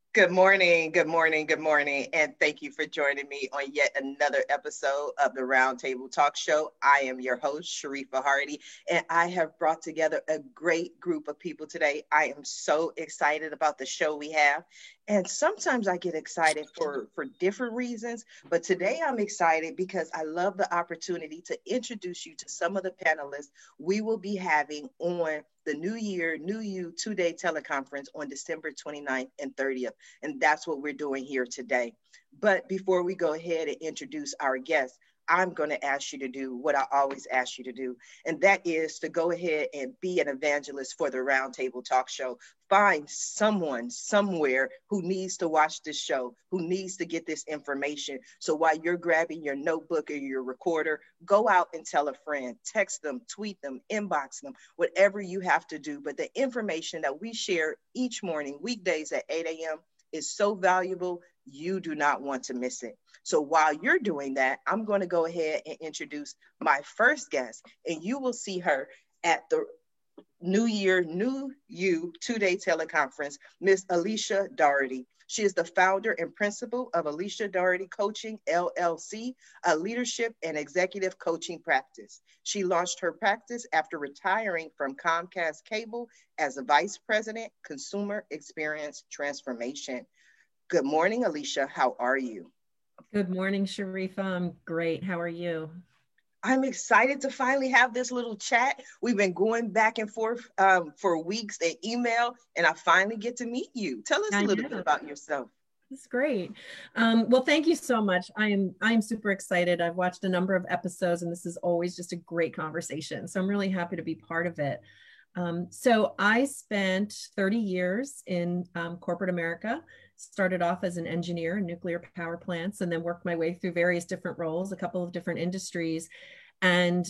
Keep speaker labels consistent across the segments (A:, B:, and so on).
A: Good morning, good morning, good morning, and thank you for joining me on yet another episode of the Roundtable Talk Show. I am your host, Sharifa Hardy, and I have brought together a great group of people today. I am so excited about the show we have, and sometimes I get excited for different reasons, but today I'm excited because I love the opportunity to introduce you to some of the panelists we will be having on the New Year, New You 2-day teleconference on December 29th and 30th. And that's what we're doing here today. But before we go ahead and introduce our guests, I'm going to ask you to do what I always ask you to do, and that is to go ahead and be an evangelist for the Roundtable Talk Show. Find someone somewhere who needs to watch this show, who needs to get this information. So while you're grabbing your notebook or your recorder, go out and tell a friend, text them, tweet them, inbox them, whatever you have to do. But the information that we share each morning, weekdays at 8 a.m., is so valuable, you do not want to miss it. So while you're doing that, I'm going to go ahead and introduce my first guest, and you will see her at the New Year, New You 2-day teleconference, Miss Alicia Doherty. She is the founder and principal of Alicia Doherty Coaching, LLC, a leadership and executive coaching practice. She launched her practice after retiring from Comcast Cable as a vice president, consumer experience transformation. Good morning, Alicia. How are you?
B: Good morning, Sharifa. I'm great. How are you?
A: I'm excited to finally have this little chat. We've been going back and forth for weeks in email, and I finally get to meet you. Tell us a
B: I
A: little bit
B: know.
A: about yourself.
B: It's great. Well, thank you so much. I am super excited. I've watched a number of episodes, and this is always just a great conversation. So I'm really happy to be part of it. So I spent 30 years in corporate America. Started off as an engineer in nuclear power plants, and then worked my way through various different roles, a couple of different industries, and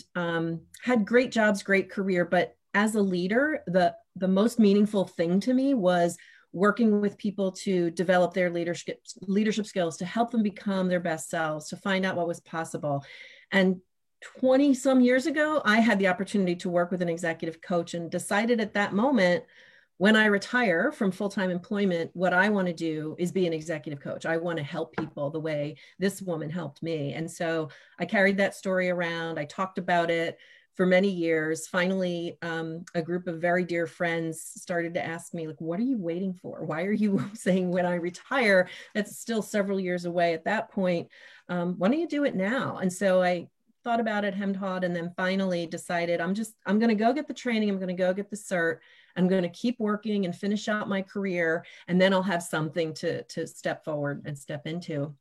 B: had great jobs, great career. But as a leader, the most meaningful thing to me was working with people to develop their leadership skills, to help them become their best selves, to find out what was possible. And 20 some years ago, I had the opportunity to work with an executive coach and decided at that moment, when I retire from full-time employment, what I want to do is be an executive coach. I want to help people the way this woman helped me. And so I carried that story around. I talked about it for many years. Finally, a group of very dear friends started to ask me, like, what are you waiting for? Why are you saying when I retire? That's still several years away at that point. Why don't you do it now? And so I thought about it, hemmed, hawed, and then finally decided I'm going to go get the training. I'm going to go get the cert. I'm going to keep working and finish out my career, and then I'll have something to step forward and step into.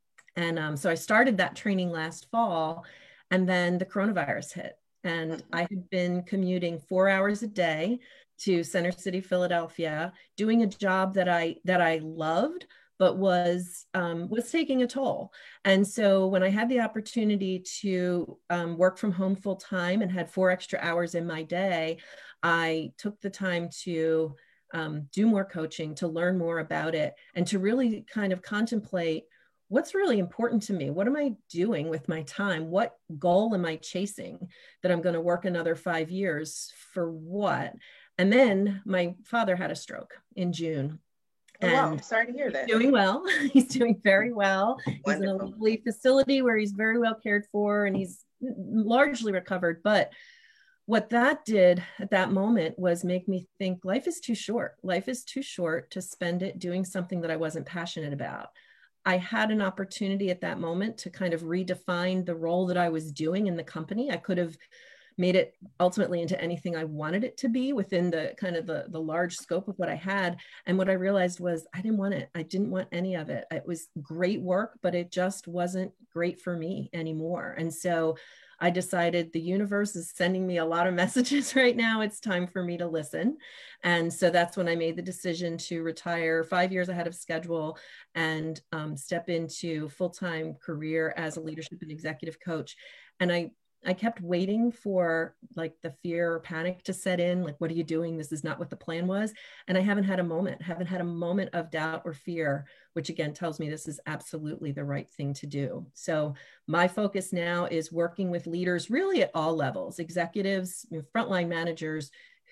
B: And so I started that training last fall, and then the coronavirus hit. And I had been commuting 4 hours a day to Center City, Philadelphia, doing a job that I loved, but was taking a toll. And so when I had the opportunity to work from home full time and had 4 extra hours in my day, I took the time to do more coaching, to learn more about it, and to really kind of contemplate what's really important to me. What am I doing with my time? What goal am I chasing that I'm going to work another 5 years for what? And then my father had a stroke in June.
A: Oh, wow, I'm sorry to hear that.
B: Doing well. He's doing very well. He's in a
A: Wonderful.
B: lovely facility where he's very well cared for, and he's largely recovered. But what that did at that moment was make me think life is too short. Life is too short to spend it doing something that I wasn't passionate about. I had an opportunity at that moment to kind of redefine the role that I was doing in the company. I could have made it ultimately into anything I wanted it to be within the kind of the large scope of what I had. And what I realized was I didn't want it. I didn't want any of it. It was great work, but it just wasn't great for me anymore. And so I decided the universe is sending me a lot of messages right now. It's time for me to listen. And so that's when I made the decision to retire 5 years ahead of schedule and step into full-time career as a leadership and executive coach. And I kept waiting for like the fear or panic to set in. Like, what are you doing? This is not what the plan was. And I haven't had a moment of doubt or fear, which again tells me this is absolutely the right thing to do. So my focus now is working with leaders really at all levels, executives, frontline managers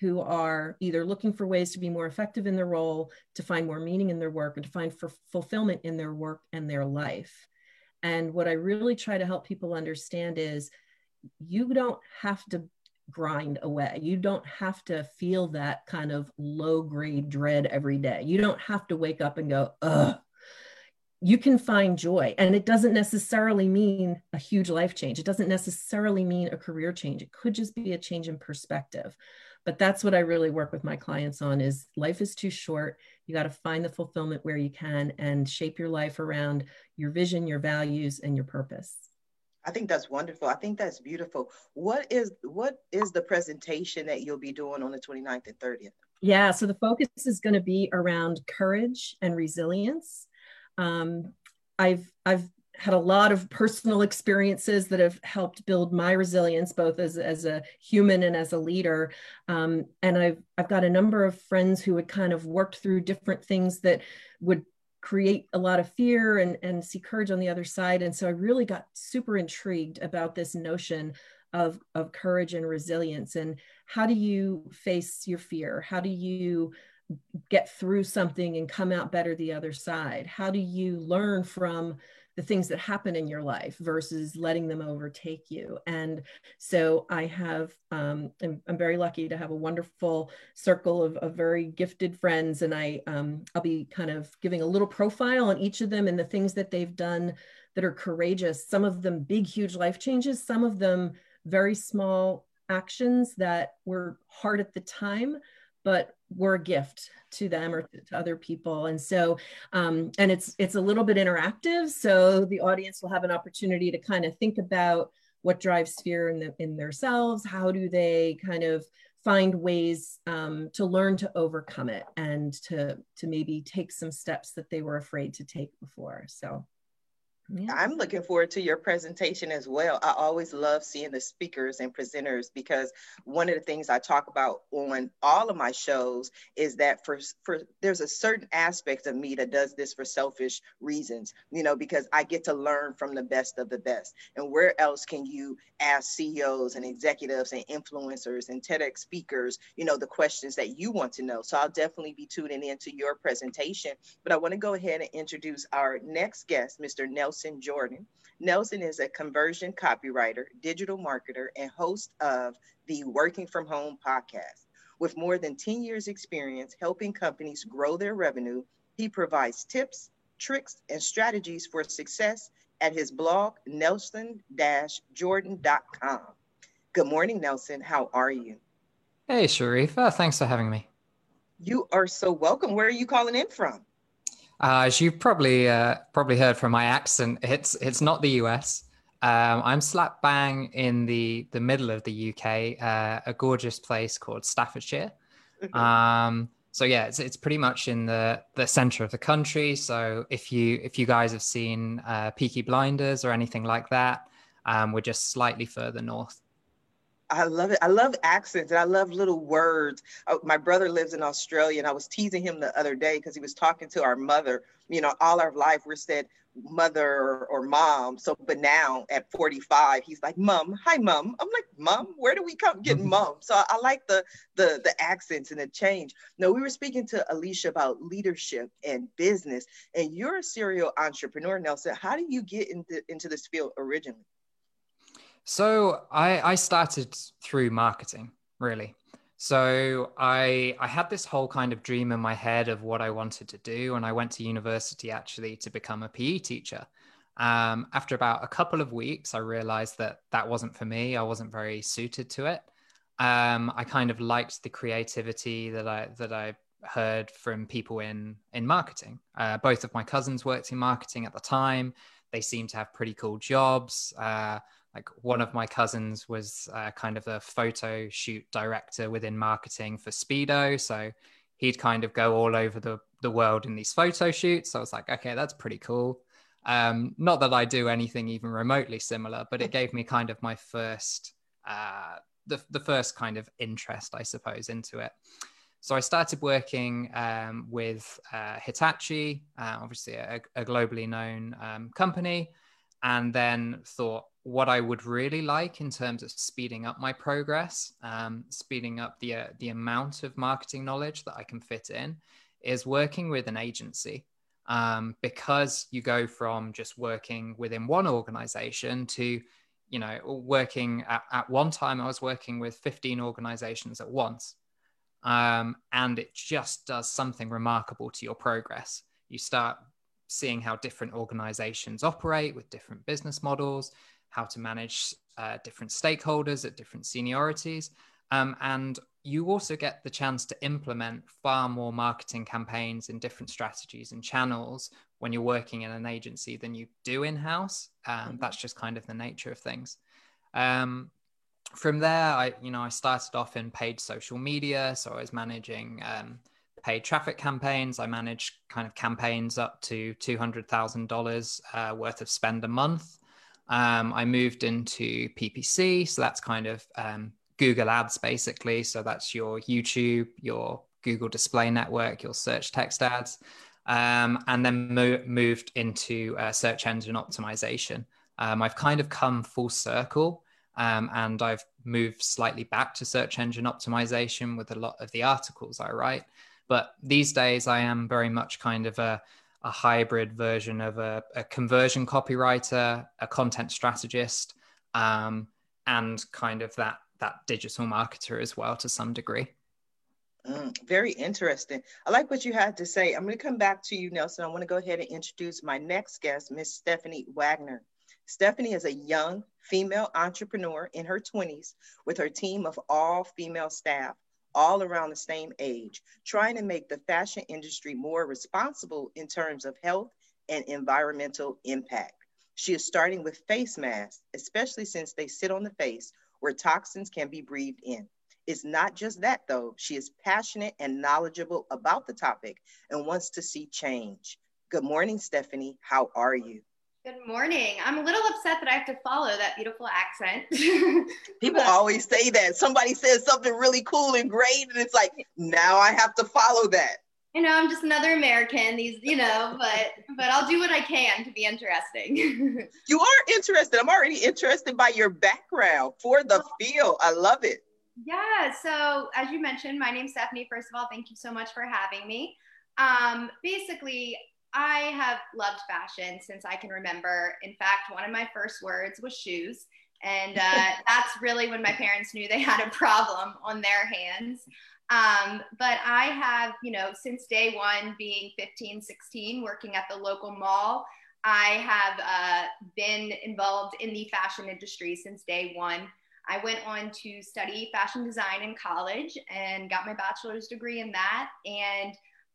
B: who are either looking for ways to be more effective in their role, to find more meaning in their work, and to find fulfillment in their work and their life. And what I really try to help people understand is you don't have to grind away. You don't have to feel that kind of low grade dread every day. You don't have to wake up and go, ugh. You can find joy. And it doesn't necessarily mean a huge life change. It doesn't necessarily mean a career change. It could just be a change in perspective. But that's what I really work with my clients on is life is too short. You got to find the fulfillment where you can and shape your life around your vision, your values, and your purpose.
A: I think that's wonderful. I think that's beautiful. What is the presentation that you'll be doing on the 29th and 30th?
B: Yeah, so the focus is going to be around courage and resilience. I've had a lot of personal experiences that have helped build my resilience, both as a human and as a leader. And I've got a number of friends who had kind of worked through different things that would create a lot of fear and see courage on the other side. And so I really got super intrigued about this notion of courage and resilience. And how do you face your fear? How do you get through something and come out better the other side? How do you learn from the things that happen in your life versus letting them overtake you? And so I have, I'm very lucky to have a wonderful circle of very gifted friends. And I'll be kind of giving a little profile on each of them and the things that they've done that are courageous. Some of them big, huge life changes, some of them very small actions that were hard at the time, but were a gift to them or to other people. And so, and it's a little bit interactive. So the audience will have an opportunity to kind of think about what drives fear in themselves. How do they kind of find ways to learn to overcome it and to maybe take some steps that they were afraid to take before. So yeah.
A: I'm looking forward to your presentation as well. I always love seeing the speakers and presenters because one of the things I talk about on all of my shows is that for there's a certain aspect of me that does this for selfish reasons, because I get to learn from the best of the best. And where else can you ask CEOs and executives and influencers and TEDx speakers, the questions that you want to know? So I'll definitely be tuning into your presentation. But I want to go ahead and introduce our next guest, Mr. Nelson Jordan. Nelson is a conversion copywriter, digital marketer, and host of the Working From Home podcast. With more than 10 years experience helping companies grow their revenue, he provides tips, tricks, and strategies for success at his blog, nelson-jordan.com. Good morning, Nelson. How are you?
C: Hey, Sharifa. Thanks for having me.
A: You are so welcome. Where are you calling in from?
C: As you probably heard from my accent, it's not the US. I'm slap bang in the middle of the UK, a gorgeous place called Staffordshire. So yeah, it's pretty much in the center of the country. So if you guys have seen Peaky Blinders or anything like that, we're just slightly further north.
A: I love it. I love accents and I love little words. My brother lives in Australia and I was teasing him the other day because he was talking to our mother. All our life we're said mother or mom. So, but now at 45, he's like, Mom, hi, Mom. I'm like, Mom, where do we come get Mom? So I like the accents and the change. No, we were speaking to Alicia about leadership and business, and you're a serial entrepreneur, Nelson. How do you get into this field originally?
C: So I started through marketing, really. So I had this whole kind of dream in my head of what I wanted to do. And I went to university actually to become a PE teacher. After about a couple of weeks, I realized that wasn't for me. I wasn't very suited to it. I kind of liked the creativity that I heard from people in marketing. Both of my cousins worked in marketing at the time. They seemed to have pretty cool jobs. Like one of my cousins was kind of a photo shoot director within marketing for Speedo. So he'd kind of go all over the world in these photo shoots. So I was like, okay, that's pretty cool. Not that I do anything even remotely similar, but it gave me kind of my first, the first kind of interest, I suppose, into it. So I started working with Hitachi, obviously a globally known company, and then thought, what I would really like in terms of speeding up my progress, speeding up the amount of marketing knowledge that I can fit in, is working with an agency. Because you go from just working within one organization to, you know, working at one time, I was working with 15 organizations at once. And it just does something remarkable to your progress. You start seeing how different organizations operate with different business models, how to manage different stakeholders at different seniorities. And you also get the chance to implement far more marketing campaigns in different strategies and channels when you're working in an agency than you do in-house. That's just kind of the nature of things. From there, I started off in paid social media. So I was managing paid traffic campaigns. I managed kind of campaigns up to $200,000 worth of spend a month. I moved into PPC. So that's kind of Google Ads, basically. So that's your YouTube, your Google Display Network, your search text ads, and then moved into search engine optimization. I've kind of come full circle, and I've moved slightly back to search engine optimization with a lot of the articles I write. But these days I am very much kind of a hybrid version of a conversion copywriter, a content strategist, and kind of that digital marketer as well to some degree.
A: Very interesting. I like what you had to say. I'm going to come back to you, Nelson. I want to go ahead and introduce my next guest, Miss Stephanie Wagner. Stephanie is a young female entrepreneur in her 20s with her team of all female staff, all around the same age, trying to make the fashion industry more responsible in terms of health and environmental impact. She is starting with face masks, especially since they sit on the face where toxins can be breathed in. It's not just that, though. She is passionate and knowledgeable about the topic and wants to see change. Good morning, Stephanie. How are you?
D: Good morning. I'm a little upset that I have to follow that beautiful accent.
A: People always say that. Somebody says something really cool and great, and it's like, now I have to follow that.
D: You know, I'm just another American, but I'll do what I can to be interesting.
A: You are interested. I'm already interested by your background for the field. I love it.
D: Yeah. So as you mentioned, my name's Stephanie. First of all, thank you so much for having me. Basically, I have loved fashion since I can remember. In fact, one of my first words was shoes. And that's really when my parents knew they had a problem on their hands. But I have, since day one, being 15, 16, working at the local mall, I have been involved in the fashion industry since day one. I went on to study fashion design in college and got my bachelor's degree in that. And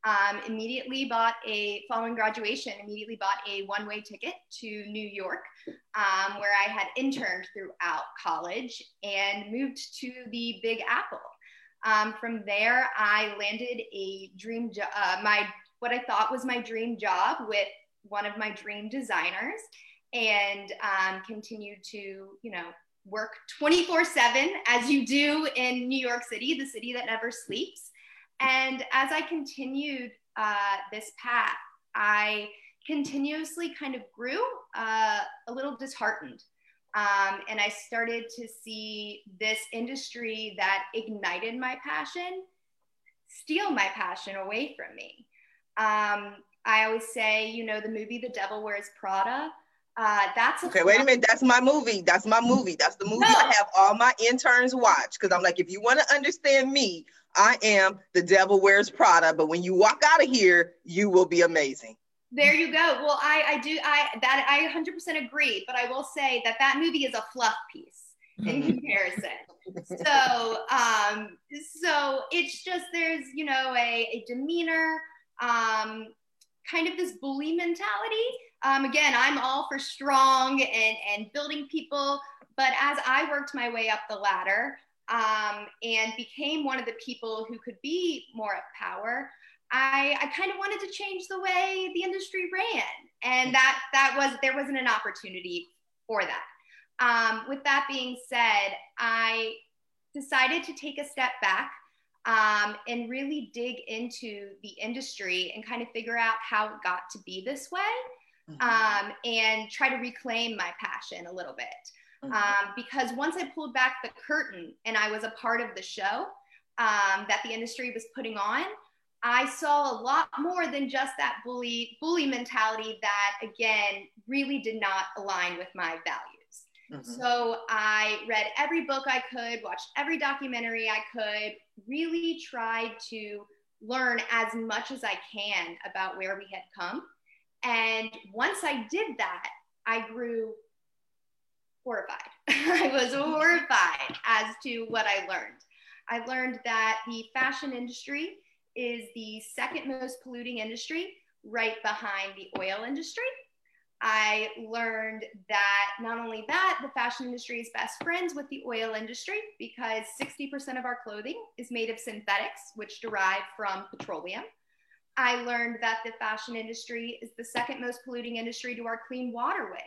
D: following graduation, immediately bought a one-way ticket to New York, where I had interned throughout college and moved to the Big Apple. From there, I landed a dream job, what I thought was my dream job with one of my dream designers, and continued to, work 24/7 as you do in New York City, the city that never sleeps. And as I continued this path, I continuously kind of grew a little disheartened. And I started to see this industry that ignited my passion steal my passion away from me. I always say, the movie The Devil Wears Prada,
A: okay, wait a minute. That's my movie. That's the movie I have all my interns watch, because I'm like, if you want to understand me, I am The Devil Wears Prada, but when you walk out of here, you will be amazing.
D: There you go. Well, I 100% agree, but I will say that movie is a fluff piece in comparison. So it's just, there's, a demeanor, kind of this bully mentality. Again, I'm all for strong and building people, but as I worked my way up the ladder, and became one of the people who could be more at power, I kind of wanted to change the way the industry ran. And there wasn't an opportunity for that. With that being said, I decided to take a step back, and really dig into the industry and kind of figure out how it got to be this way, and try to reclaim my passion a little bit. Because once I pulled back the curtain and I was a part of the show that the industry was putting on, I saw a lot more than just that bully mentality that, again, really did not align with my values. So I read every book I could, watched every documentary I could, really tried to learn as much as I can about where we had come. And once I did that, I grew horrified. I was horrified as to what I learned. I learned that the fashion industry is the second most polluting industry, right behind the oil industry. I learned that not only that, the fashion industry is best friends with the oil industry because 60% of our clothing is made of synthetics, which derive from petroleum. I learned that the fashion industry is the second most polluting industry to our clean waterways.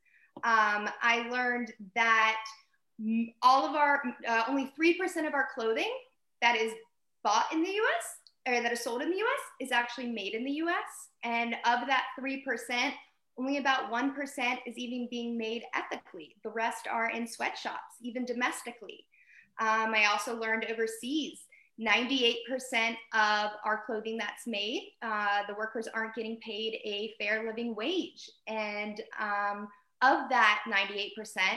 D: I learned that all of our, only 3% of our clothing that is bought in the US or that is sold in the US is actually made in the US. And of that 3%, only about 1% is even being made ethically. The rest are in sweatshops, even domestically. I also learned overseas, 98% of our clothing that's made, the workers aren't getting paid a fair living wage. And of that 98%,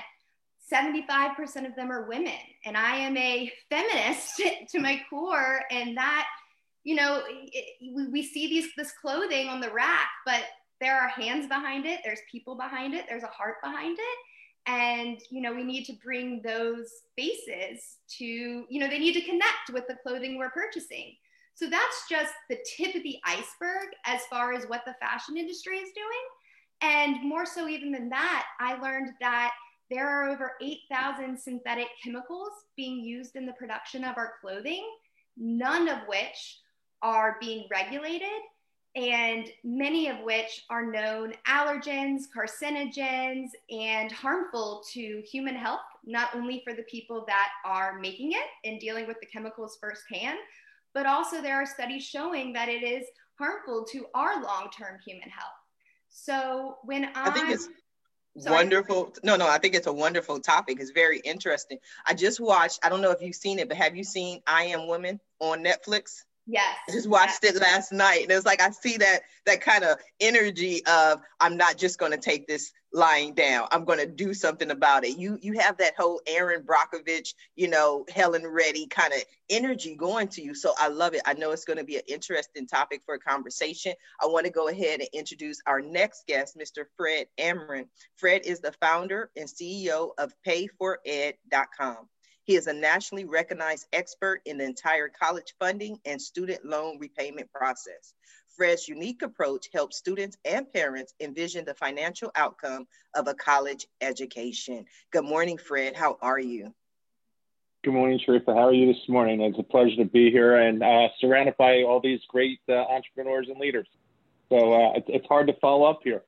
D: 75% of them are women. And I am a feminist to my core. And that, you know, we see this clothing on the rack, but there are hands behind it. There's people behind it. There's a heart behind it. And, you know, we need to bring those faces to, you know, they need to connect with the clothing we're purchasing. So that's just the tip of the iceberg as far as what the fashion industry is doing. And more so even than that, I learned that there are over 8,000 synthetic chemicals being used in the production of our clothing, none of which are being regulated, and many of which are known allergens, carcinogens, and harmful to human health, not only for the people that are making it and dealing with the chemicals firsthand, but also there are studies showing that it is harmful to our long-term human health. So when
A: I think it's wonderful. No, I think it's a wonderful topic. It's very interesting. I just watched, I don't know if you've seen it, but have you seen I Am Woman on Netflix?
D: Yes.
A: I just watched it last night, and it's like I see that kind of energy of I'm not just going to take this lying down. I'm going to do something about it. You have that whole Erin Brockovich, you know, Helen Reddy kind of energy going to you. So I love it. I know it's going to be an interesting topic for a conversation. I want to go ahead and introduce our next guest, Mr. Fred Amron. Fred is the founder and CEO of PayForEd.com. He is a nationally recognized expert in the entire college funding and student loan repayment process. Fred's unique approach helps students and parents envision the financial outcome of a college education. Good morning, Fred. How are you?
E: Good morning, Sharifa. How are you this morning? It's a pleasure to be here and surrounded by all these great entrepreneurs and leaders. So it's hard to follow up here.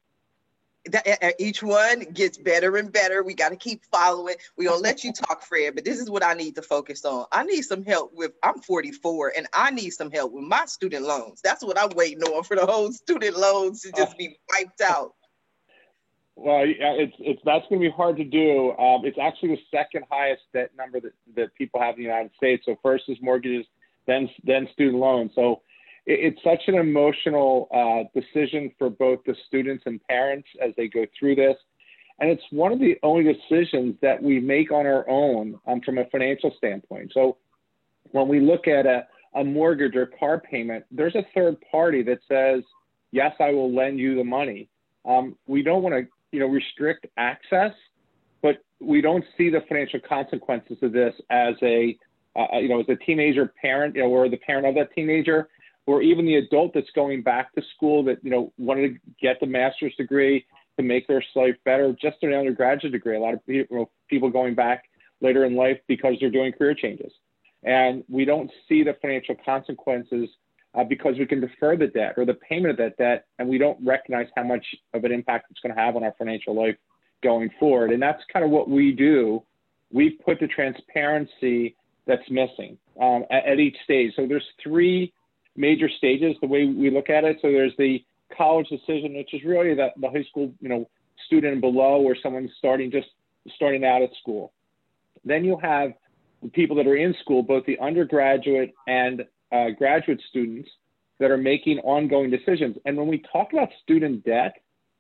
A: Each one gets better and better. We got to keep following. We're going to let you talk, Fred, but this is what I need to focus on. I need some help with, I'm 44, and I need some help with my student loans. That's what I'm waiting on, for the whole student loans to just be wiped out.
E: Well, that's going to be hard to do. It's actually the second highest debt number that people have in the United States. So first is mortgages, then student loans. So it's such an emotional decision for both the students and parents as they go through this. And it's one of the only decisions that we make on our own from a financial standpoint. So when we look at a mortgage or car payment, there's a third party that says, yes, I will lend you the money. We don't want to restrict access, but we don't see the financial consequences of this as a teenager parent, or the parent of that teenager, or even the adult that's going back to school that, wanted to get the master's degree to make their life better, just an undergraduate degree. A lot of people going back later in life because they're doing career changes. And we don't see the financial consequences because we can defer the debt or the payment of that debt, and we don't recognize how much of an impact it's going to have on our financial life going forward. And that's kind of what we do. We put the transparency that's missing at each stage. So there's three major stages, the way we look at it. So there's the college decision, which is really the high school, student and below, or someone starting just starting out at school. Then you have the people that are in school, both the undergraduate and graduate students that are making ongoing decisions. And when we talk about student debt,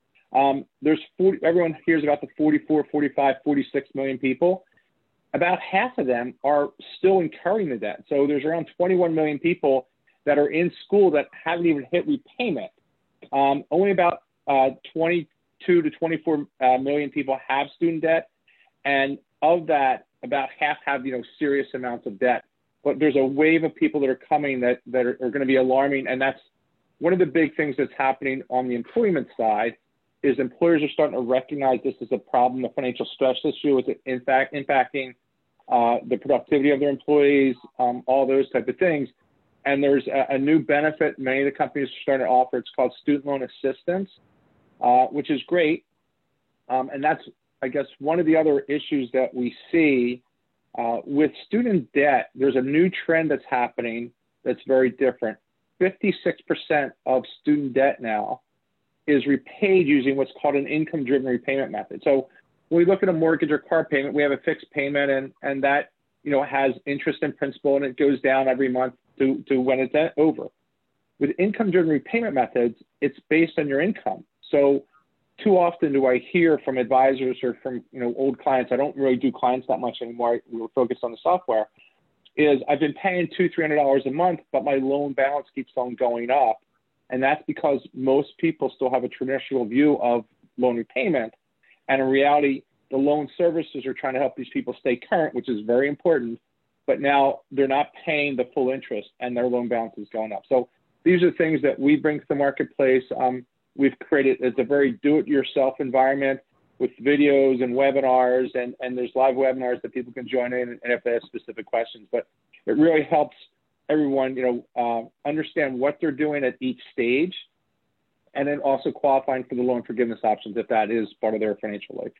E: everyone hears about the 44, 45, 46 million people. About half of them are still incurring the debt. So there's around 21 million people that are in school that haven't even hit repayment. Only about 22 to 24 million people have student debt. And of that, about half have, serious amounts of debt. But there's a wave of people that are coming that are going to be alarming. And that's one of the big things that's happening on the employment side is employers are starting to recognize this as a problem. The financial stress issue is in fact impacting the productivity of their employees, all those type of things. And there's a new benefit many of the companies are starting to offer. It's called student loan assistance, which is great. And that's, I guess, one of the other issues that we see with student debt. There's a new trend that's happening that's very different. 56% of student debt now is repaid using what's called an income-driven repayment method. So when we look at a mortgage or car payment, we have a fixed payment, and that has interest and principal, and it goes down every month to when it's over. With income-driven repayment methods, it's based on your income. So too often do I hear from advisors or from old clients, I don't really do clients that much anymore, we were focused on the software, is I've been paying $200-300 a month, but my loan balance keeps on going up. And that's because most people still have a traditional view of loan repayment. And in reality, the loan servicers are trying to help these people stay current, which is very important. But now they're not paying the full interest and their loan balance is going up. So these are things that we bring to the marketplace. We've created it's a very do-it-yourself environment with videos and webinars, and there's live webinars that people can join in and if they have specific questions. But it really helps everyone, understand what they're doing at each stage, and then also qualifying for the loan forgiveness options if that is part of their financial life.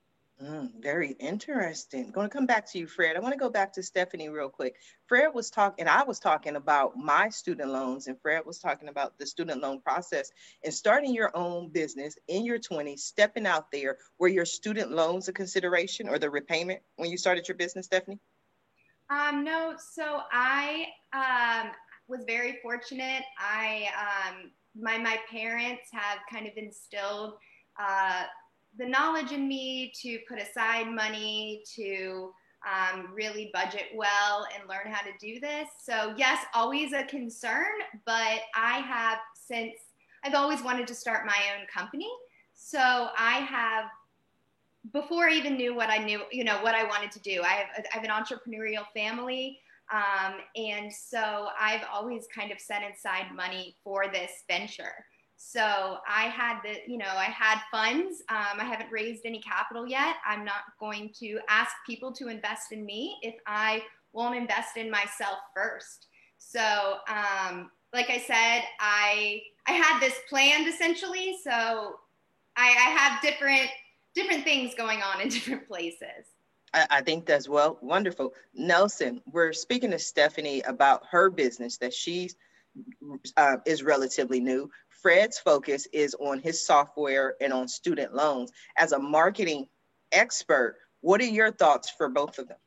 A: Very interesting. Going to come back to you, Fred. I want to go back to Stephanie real quick. Fred was talking, and I was talking about my student loans, and Fred was talking about the student loan process and starting your own business in your 20s, stepping out there. Were your student loans a consideration or the repayment when you started your business, Stephanie?
D: No, so I was very fortunate. My parents have kind of instilled the knowledge in me to put aside money, to really budget well and learn how to do this. So yes, always a concern, but I've always wanted to start my own company. So I have, before I even knew what I knew, what I wanted to do, I have an entrepreneurial family. And so I've always kind of set aside money for this venture. So I had I had funds. I haven't raised any capital yet. I'm not going to ask people to invest in me if I won't invest in myself first. So, like I said, I had this planned essentially. So I have different things going on in different places.
A: I think that's wonderful. Nelson, we're speaking to Stephanie about her business that she is relatively new. Fred's focus is on his software and on student loans. As a marketing expert, what are your thoughts for both of them?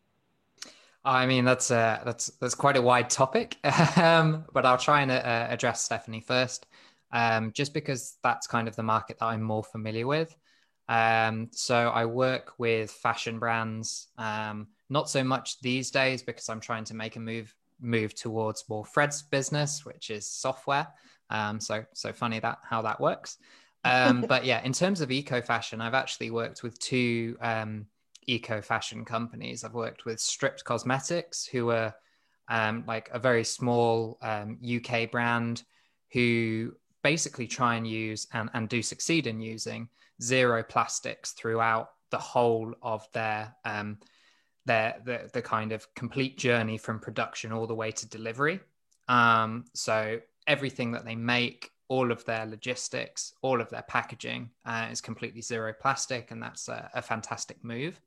C: I mean, that's quite a wide topic, but I'll try and address Stephanie first, just because that's kind of the market that I'm more familiar with. So I work with fashion brands, not so much these days because I'm trying to make a move towards more Fred's business, which is software. So funny how that works. But yeah, in terms of eco fashion, I've actually worked with two eco fashion companies. I've worked with Stripped Cosmetics, who are like a very small UK brand who basically try and use and do succeed in using zero plastics throughout the whole of their the kind of complete journey from production all the way to delivery. So everything that they make, all of their logistics, all of their packaging is completely zero plastic, and that's a fantastic move.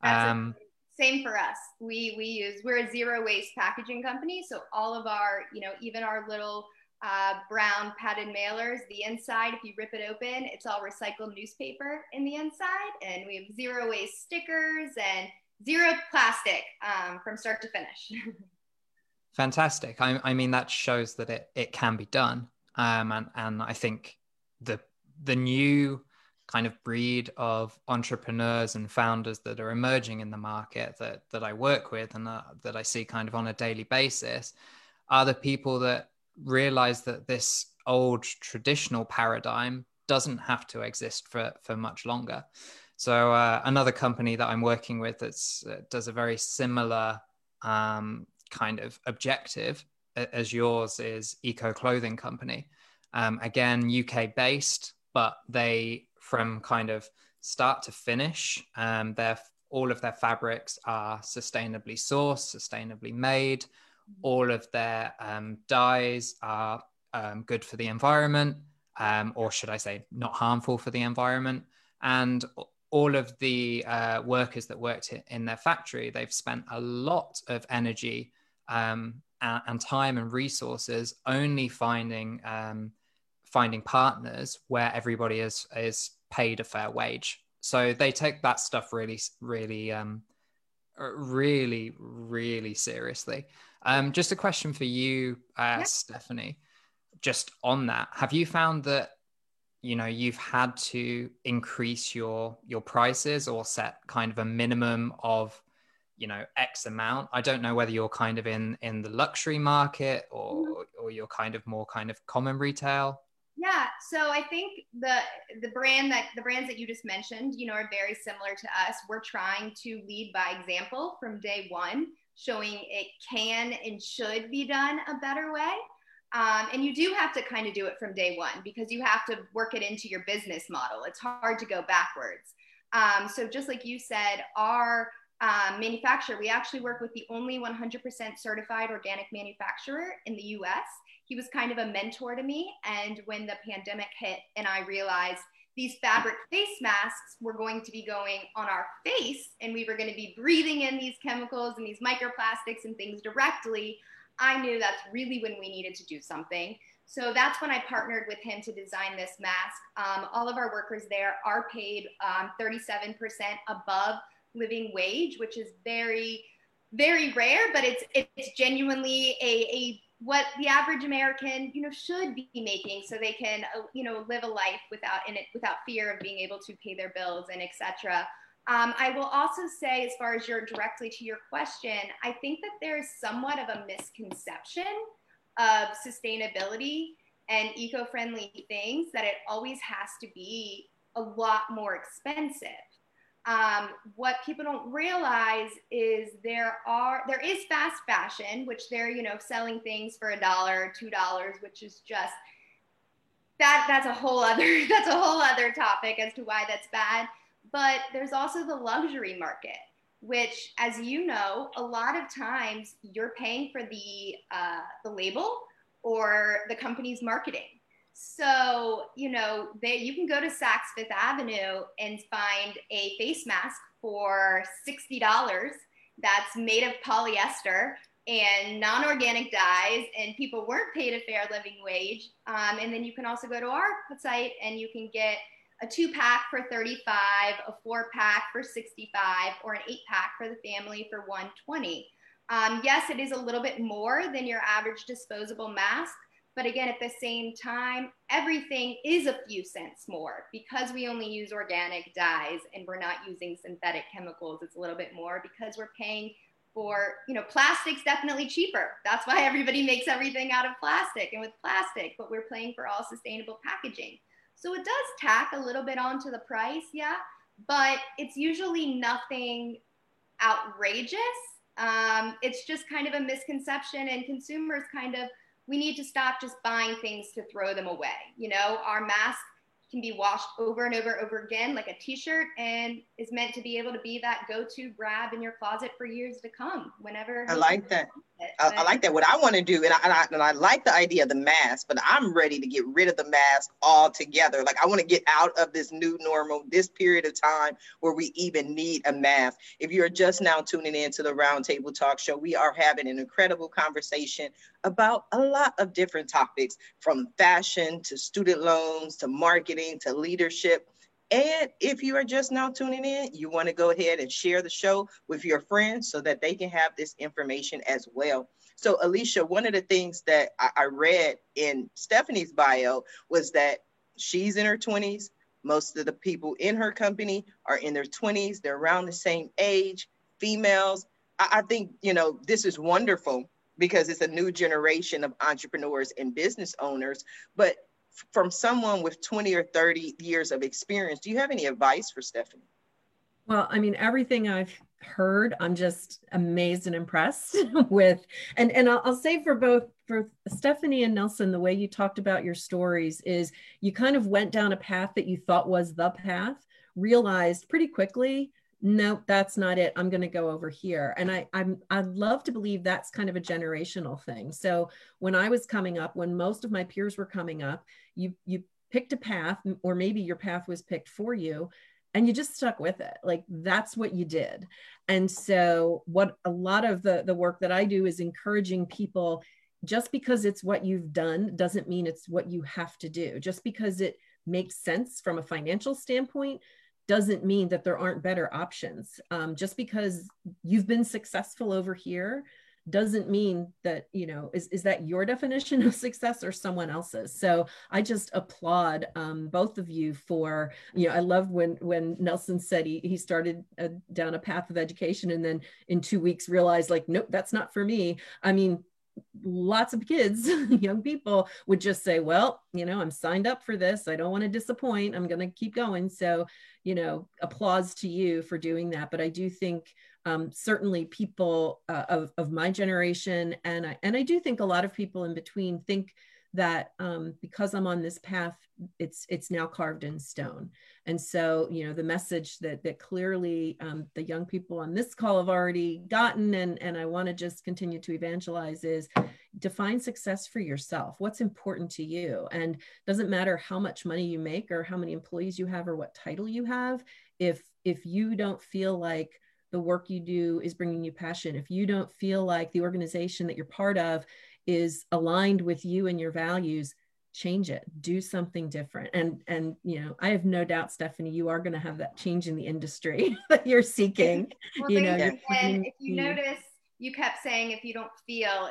D: Same for us. We're a zero waste packaging company, so all of our, even our little brown padded mailers. The inside, if you rip it open, it's all recycled newspaper in the inside. And we have zero waste stickers and zero plastic from start to finish.
C: Fantastic. I mean, that shows that it can be done. And I think the new kind of breed of entrepreneurs and founders that are emerging in the market that I work with and that I see kind of on a daily basis are the people that realize that this old traditional paradigm doesn't have to exist for much longer. So another company that I'm working with that does a very similar kind of objective as yours is Eco Clothing Company. Again, UK based, but they, from kind of start to finish, all of their fabrics are sustainably sourced, sustainably made. All of their dyes are good for the environment, or should I say not harmful for the environment. And all of the workers that worked in their factory, they've spent a lot of energy and time and resources only finding partners where everybody is paid a fair wage. So they take that stuff really seriously. Just a question for you, Stephanie, just on that. Have you found that, you've had to increase your prices or set kind of a minimum of, X amount? I don't know whether you're kind of in the luxury market or you're kind of more kind of common retail.
D: Yeah, so I think the brands that you just mentioned, are very similar to us. We're trying to lead by example from day one, showing it can and should be done a better way. And you do have to kind of do it from day one because you have to work it into your business model. It's hard to go backwards. So just like you said, our manufacturer, we actually work with the only 100% certified organic manufacturer in the US. He was kind of a mentor to me. And when the pandemic hit and I realized these fabric face masks were going to be going on our face and we were going to be breathing in these chemicals and these microplastics and things directly, I knew that's really when we needed to do something. So that's when I partnered with him to design this mask. All of our workers there are paid 37% above living wage, which is very, very rare, but it's genuinely a what the average American, should be making so they can, live a life without fear of being able to pay their bills and etc. I will also say, as far as directly to your question, I think that there's somewhat of a misconception of sustainability and eco-friendly things, that it always has to be a lot more expensive. What people don't realize is there is fast fashion, which they're, selling things for $1, $2, which is just, that's a whole other topic as to why that's bad. But there's also the luxury market, which, as you know, a lot of times you're paying for the label or the company's marketing. So, you can go to Saks Fifth Avenue and find a face mask for $60 that's made of polyester and non-organic dyes, and people weren't paid a fair living wage. And then you can also go to our site and you can get a 2-pack for $35, a 4-pack for $65, or an 8-pack for the family for $120. Yes, it is a little bit more than your average disposable mask, but again, at the same time, everything is a few cents more because we only use organic dyes and we're not using synthetic chemicals. It's a little bit more because we're paying for, plastic's definitely cheaper. That's why everybody makes everything out of plastic and with plastic, but we're paying for all sustainable packaging. So it does tack a little bit onto the price, yeah, but it's usually nothing outrageous. It's just kind of a misconception, and consumers we need to stop just buying things to throw them away. Our mask can be washed over and over again like a t-shirt, and is meant to be able to be that go-to grab in your closet for years to come, whenever.
A: I like that. I like that. What I want to do, and I like the idea of the mask, but I'm ready to get rid of the mask altogether. Like, I want to get out of this new normal, this period of time where we even need a mask. If you're just now tuning in to the Roundtable Talk Show, we are having an incredible conversation about a lot of different topics, from fashion to student loans to marketing to leadership. And if you are just now tuning in, you want to go ahead and share the show with your friends so that they can have this information as well. So, Alicia, one of the things that I read in Stephanie's bio was that she's in her 20s. Most of the people in her company are in their 20s. They're around the same age, females. I think, this is wonderful because it's a new generation of entrepreneurs and business owners. But from someone with 20 or 30 years of experience, do you have any advice for Stephanie?
B: Well, I mean, everything I've heard, I'm just amazed and impressed with. And I'll say for Stephanie and Nelson, the way you talked about your stories is you kind of went down a path that you thought was the path, realized pretty quickly, nope, that's not it. I'm going to go over here. And I'd love to believe that's kind of a generational thing. So when I was coming up, when most of my peers were coming up, you picked a path, or maybe your path was picked for you, and you just stuck with it. Like, that's what you did. And so what a lot of the work that I do is encouraging people, just because it's what you've done doesn't mean it's what you have to do. Just because it makes sense from a financial standpoint doesn't mean that there aren't better options. Just because you've been successful over here doesn't mean that, is that your definition of success or someone else's? So I just applaud both of you for, I love when Nelson said he started down a path of education and then in 2 weeks realized, like, nope, that's not for me. I mean, lots of kids, young people would just say, well, I'm signed up for this. I don't want to disappoint. I'm going to keep going. So, applause to you for doing that. But I do think certainly people of my generation, and I do think a lot of people in between think that because I'm on this path, it's now carved in stone. And so, the message that clearly the young people on this call have already gotten, and I want to just continue to evangelize, is define success for yourself. What's important to you? And doesn't matter how much money you make or how many employees you have or what title you have. If you don't feel like the work you do is bringing you passion, if you don't feel like the organization that you're part of is aligned with you and your values, change it, do something different. And I have no doubt, Stephanie, you are going to have that change in the industry that you're seeking.
D: Well, and if you notice, you kept saying, if you don't feel,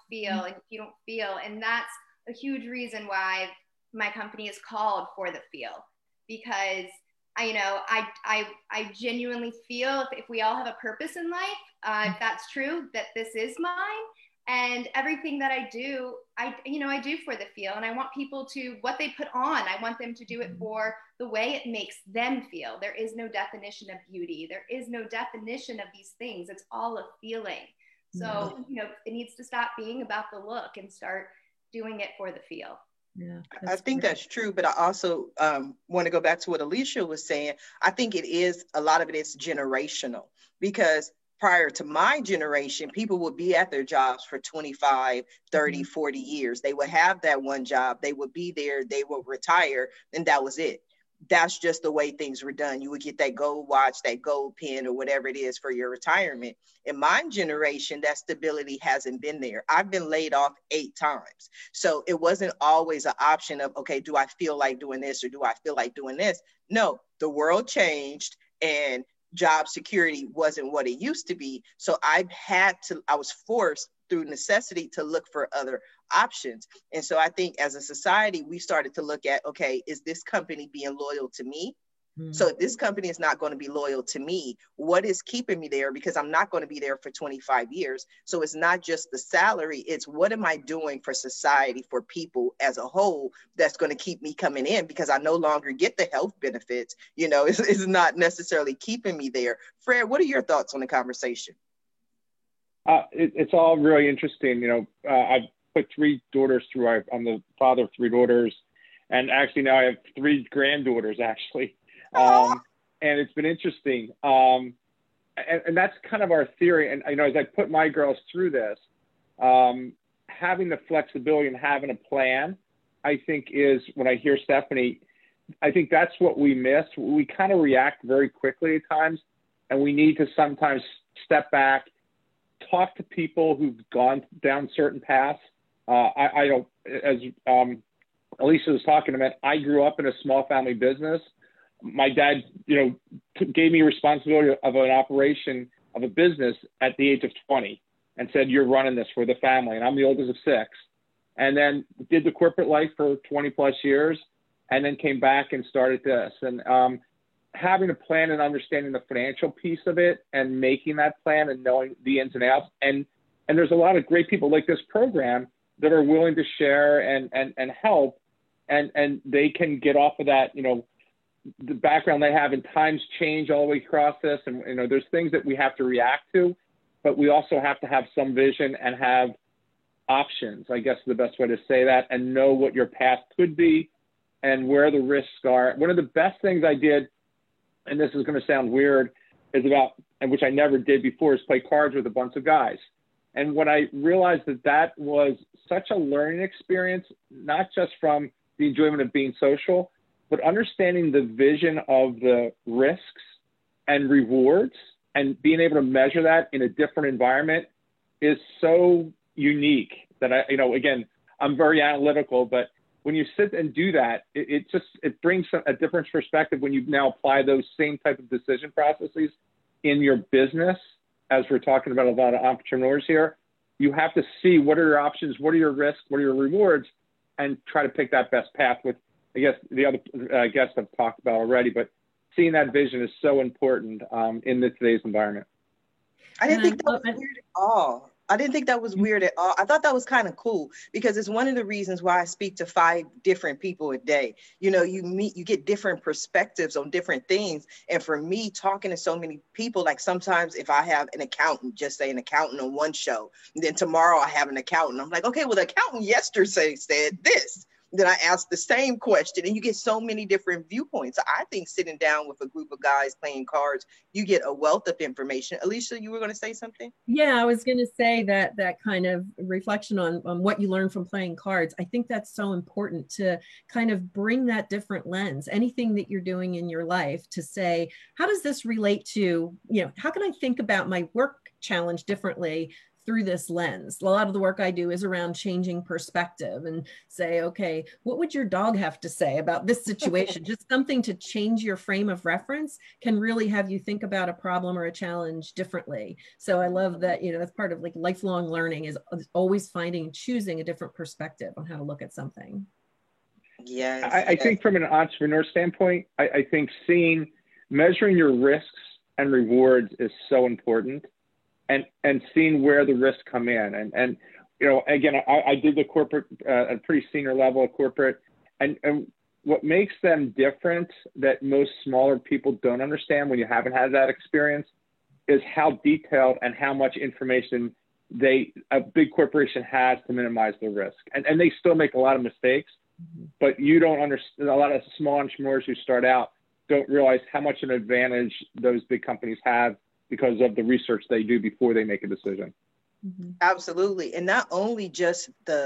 D: and that's a huge reason why my company is called For the Feel, because I genuinely feel if we all have a purpose in life, if that's true, that this is mine. And everything that I do, I do for the feel. And I want people to, what they put on, I want them to do it for the way it makes them feel. There is no definition of beauty. There is no definition of these things. It's all a feeling. So, it needs to stop being about the look and start doing it for the feel.
B: Yeah,
A: I think that's true, but I also want to go back to what Alicia was saying. I think a lot of it is generational, because prior to my generation, people would be at their jobs for 25, 30, 40 years. They would have that one job. They would be there. They would retire, and that was it. That's just the way things were done. You would get that gold watch, that gold pin, or whatever it is for your retirement. In my generation, that stability hasn't been there. I've been laid off 8 times. So it wasn't always an option of, okay, do I feel like doing this or do I feel like doing this? No, the world changed and job security wasn't what it used to be. So I was forced through necessity to look for other options. And so I think as a society, we started to look at, okay, is this company being loyal to me? So if this company is not going to be loyal to me, what is keeping me there? Because I'm not going to be there for 25 years. So it's not just the salary, it's what am I doing for society, for people as a whole, that's going to keep me coming in, because I no longer get the health benefits. It's not necessarily keeping me there. Fred, what are your thoughts on the conversation?
E: It's all really interesting. I've put 3 daughters through. I'm the father of 3 daughters, and actually now I have 3 granddaughters, actually. And it's been interesting. And that's kind of our theory. And, as I put my girls through this, having the flexibility and having a plan, I think is, when I hear Stephanie, I think that's what we miss. We kind of react very quickly at times, and we need to sometimes step back, talk to people who've gone down certain paths, I don't, as Alicia was talking about, I grew up in a small family business. My dad, gave me responsibility of an operation of a business at the age of 20 and said, "You're running this for the family." And I'm the oldest of 6. And then did the corporate life for 20 plus years, and then came back and started this. And having a plan and understanding the financial piece of it and making that plan and knowing the ins and outs. And there's a lot of great people like this program that are willing to share and help, and they can get off of that, the background they have, and times change all the way across this. And, there's things that we have to react to, but we also have to have some vision and have options, I guess is the best way to say that, and know what your path could be and where the risks are. One of the best things I did, and this is going to sound weird, and which I never did before, is play cards with a bunch of guys. And when I realized that was such a learning experience, not just from the enjoyment of being social, but understanding the vision of the risks and rewards and being able to measure that in a different environment is so unique that again, I'm very analytical, but when you sit and do that, it brings a different perspective when you now apply those same type of decision processes in your business. As we're talking about a lot of entrepreneurs here, you have to see what are your options, what are your risks, what are your rewards, and try to pick that best path with, I guess, the other guests I've talked about already, but seeing that vision is so important in today's environment.
A: I didn't think that was weird at all. I didn't think that was weird at all. I thought that was kind of cool, because it's one of the reasons why I speak to 5 different people a day. You get different perspectives on different things. And for me, talking to so many people, like sometimes if I have an accountant, just say an accountant on one show, and then tomorrow I have an accountant, I'm like, okay, well, the accountant yesterday said this. Then I ask the same question, and you get so many different viewpoints. I think sitting down with a group of guys playing cards, you get a wealth of information. Alicia, you were going to say something?
B: Yeah, I was going to say that kind of reflection on what you learn from playing cards. I think that's so important to kind of bring that different lens, anything that you're doing in your life, to say, how does this relate to, how can I think about my work challenge differently through this lens? A lot of the work I do is around changing perspective and say, okay, what would your dog have to say about this situation? Just something to change your frame of reference can really have you think about a problem or a challenge differently. So I love that, that's part of like lifelong learning, is always choosing a different perspective on how to look at something.
A: Yes.
E: I think from an entrepreneur standpoint, I think measuring your risks and rewards is so important. And seeing where the risks come in. And again, I did the corporate, a pretty senior level of corporate. And what makes them different that most smaller people don't understand when you haven't had that experience is how detailed and how much information a big corporation has to minimize the risk. And they still make a lot of mistakes, but you don't understand. A lot of small entrepreneurs who start out don't realize how much an advantage those big companies have because of the research they do before they make a decision.
A: Absolutely. And not only just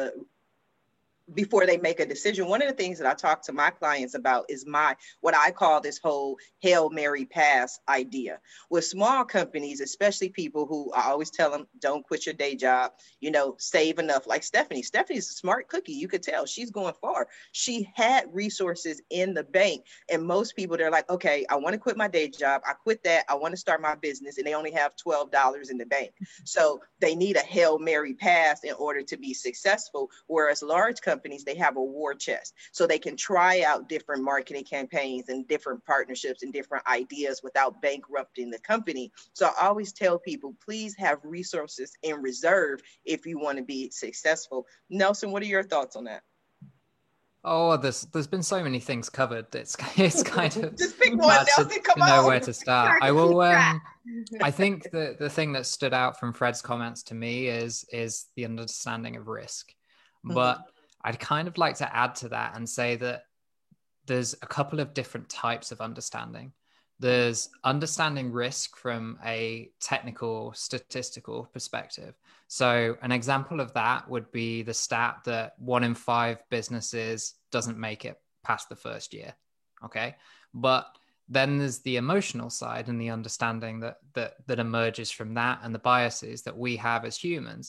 A: before they make a decision. One of the things that I talk to my clients about is what I call this whole Hail Mary pass idea. With small companies, especially people who I always tell them, don't quit your day job, save enough. Like Stephanie. Stephanie's a smart cookie. You could tell she's going far. She had resources in the bank. And most people, they're like, okay, I want to quit my day job. I quit that. I want to start my business. And they only have $12 in the bank. So they need a Hail Mary pass in order to be successful. Whereas large companies, they have a war chest, so they can try out different marketing campaigns and different partnerships and different ideas without bankrupting the company. So I always tell people, please have resources in reserve if you want to be successful. Nelson, what are your thoughts on that?
C: Oh, there's been so many things covered. It's kind of
A: just pick one, Nelson. Come on.
C: Know where to start. I will. I think the thing that stood out from Fred's comments to me is the understanding of risk, but I'd kind of like to add to that and say that there's a couple of different types of understanding. There's understanding risk from a technical, statistical perspective. So an example of that would be the stat that 1 in 5 businesses doesn't make it past the first year. Okay. But then there's the emotional side and the understanding that emerges from that, and the biases that we have as humans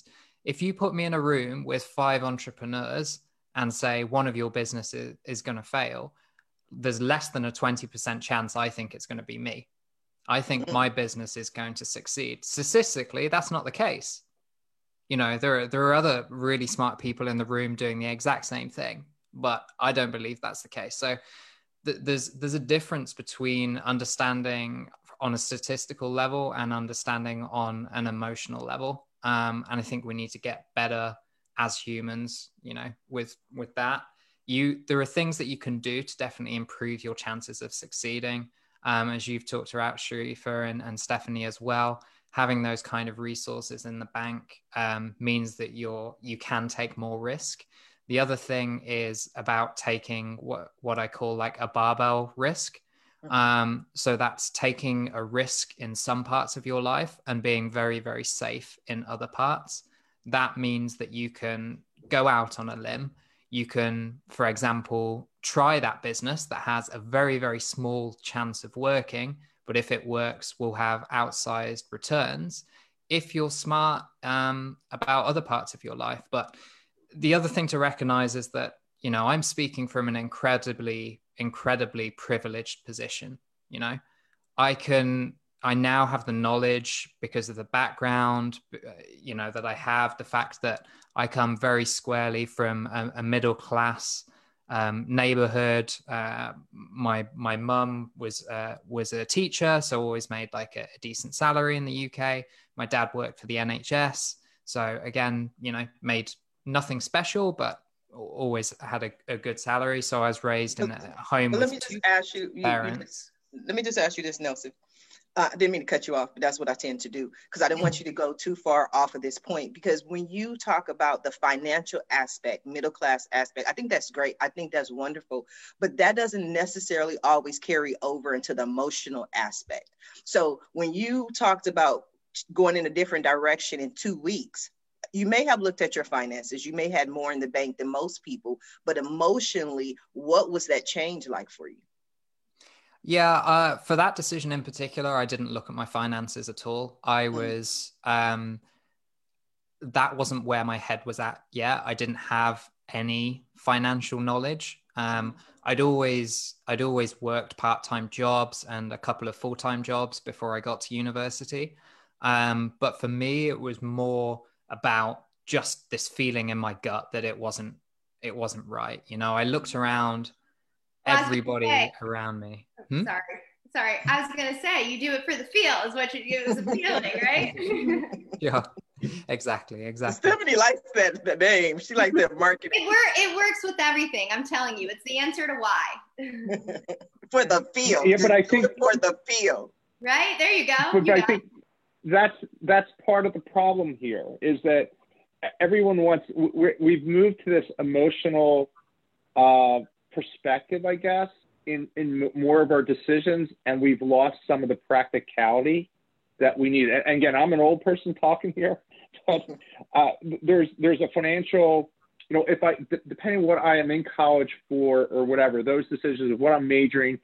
C: If you put me in a room with 5 entrepreneurs and say one of your businesses is going to fail, there's less than a 20% chance I think it's going to be me. I think my business is going to succeed. Statistically, that's not the case. You know, there are other really smart people in the room doing the exact same thing, but I don't believe that's the case. So there's a difference between understanding on a statistical level and understanding on an emotional level. And I think we need to get better as humans, you know, with that. There are things that you can do to definitely improve your chances of succeeding. As you've talked about, Sharifa and Stephanie as well, having those kind of resources in the bank means that you can take more risk. The other thing is about taking what I call like a barbell risk. So that's taking a risk in some parts of your life and being very, very safe in other parts. That means that you can go out on a limb. You can, for example, try that business that has a very, very small chance of working, but if it works, will have outsized returns if you're smart about other parts of your life. But the other thing to recognize is that, you know, I'm speaking from an incredibly privileged position. You know, I now have the knowledge because of the background, you know, that I have, the fact that I come very squarely from a middle class neighborhood. My mum was a teacher, so always made like a decent salary in the UK. My dad worked for the NHS. So again, you know, made nothing special, but always had a good salary. So I was raised in a home with two parents.
A: Let me just ask you this, Nelson. I didn't mean to cut you off, but that's what I tend to do because I didn't want you to go too far off of this point. Because when you talk about the financial aspect, middle class aspect, I think that's great. I think that's wonderful. But that doesn't necessarily always carry over into the emotional aspect. So when you talked about going in a different direction in 2 weeks, you may have looked at your finances. You may have had more in the bank than most people. But emotionally, what was that change like for you?
C: Yeah, for that decision in particular, I didn't look at my finances at all. I was, that wasn't where my head was at yet. I didn't have any financial knowledge. I'd always worked part-time jobs and a couple of full-time jobs before I got to university. But for me, it was more about just this feeling in my gut that it wasn't right. You know, I looked around, everybody around me.
D: Sorry. I was going to say, you do it for the feel is what you do as a feeling, right?
C: Yeah, exactly.
A: Stephanie likes that name. She likes that marketing.
D: It works with everything. I'm telling you, it's the answer to why.
A: For the feel.
E: Yeah, but I think
A: for the feel.
D: Right? There you go.
E: But I think that's part of the problem here is that everyone we've moved to this emotional perspective, I guess, in more of our decisions, and we've lost some of the practicality that we need. And again, I'm an old person talking here, but there's a financial, you know, depending what I am in college for or whatever, those decisions of what I'm majoring,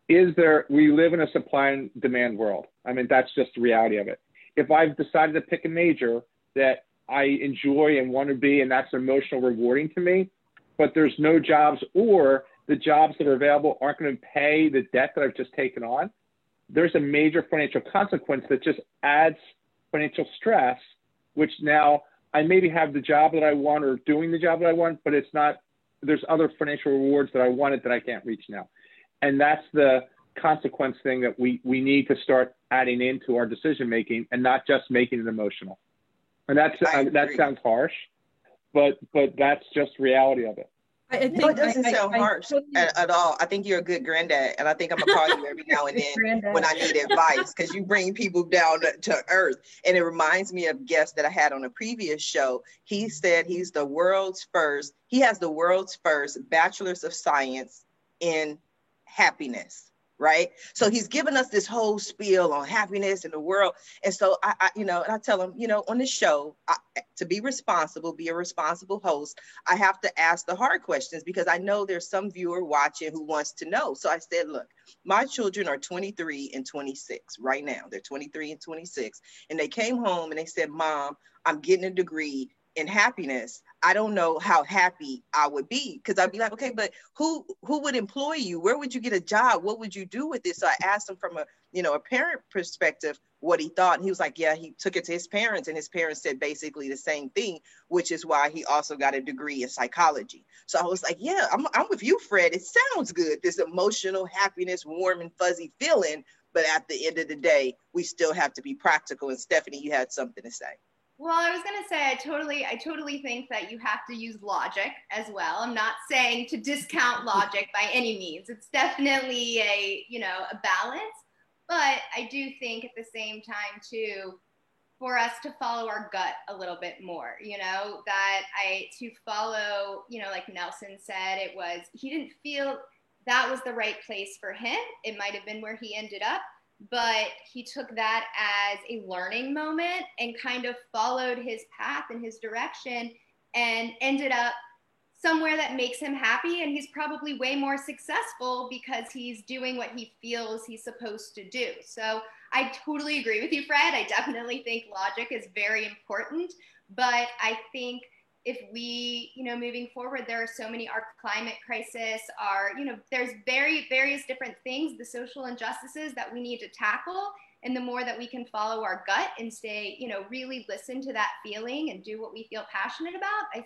E: we live in a supply and demand world. I mean, that's just the reality of it. If I've decided to pick a major that I enjoy and want to be, and that's emotional rewarding to me, but there's no jobs, or the jobs that are available aren't going to pay the debt that I've just taken on, there's a major financial consequence that just adds financial stress, which now I maybe have the job that I want or doing the job that I want, but it's not, there's other financial rewards that I wanted that I can't reach now. And that's the consequence thing that we need to start adding into our decision-making and not just making it emotional. And that sounds harsh, but that's just reality of it.
A: I think it doesn't sound harsh at all. I think you're a good granddad, and I think I'm gonna call you every now and then when I need advice, because you bring people down to earth. And it reminds me of a guest that I had on a previous show. He said he has the world's first bachelor's of science in happiness. Right. So he's given us this whole spiel on happiness in the world. And so and I tell him, on this show, to be a responsible host, I have to ask the hard questions because I know there's some viewer watching who wants to know. So I said, look, my children are 23 and 26 right now. They're 23 and 26. And they came home and they said, Mom, I'm getting a degree in happiness, I don't know how happy I would be, because I'd be like, okay, but who would employ you? Where would you get a job? What would you do with this? So I asked him from a parent perspective what he thought. And he was like, yeah, he took it to his parents, and his parents said basically the same thing, which is why he also got a degree in psychology. So I was like, yeah, I'm with you, Fred. It sounds good. This emotional happiness, warm and fuzzy feeling. But at the end of the day, we still have to be practical. And Stephanie, you had something to say.
D: Well, I was going to say, I totally think that you have to use logic as well. I'm not saying to discount logic by any means. It's definitely a balance. But I do think at the same time, too, for us to follow our gut a little bit more, to follow, like Nelson said, he didn't feel that was the right place for him. It might have been where he ended up, but he took that as a learning moment and kind of followed his path and his direction and ended up somewhere that makes him happy. And he's probably way more successful because he's doing what he feels he's supposed to do. So I totally agree with you, Fred. I definitely think logic is very important, but I think if we, moving forward, there are so many, our climate crisis, there's various different things, the social injustices that we need to tackle. And the more that we can follow our gut and stay, really listen to that feeling and do what we feel passionate about,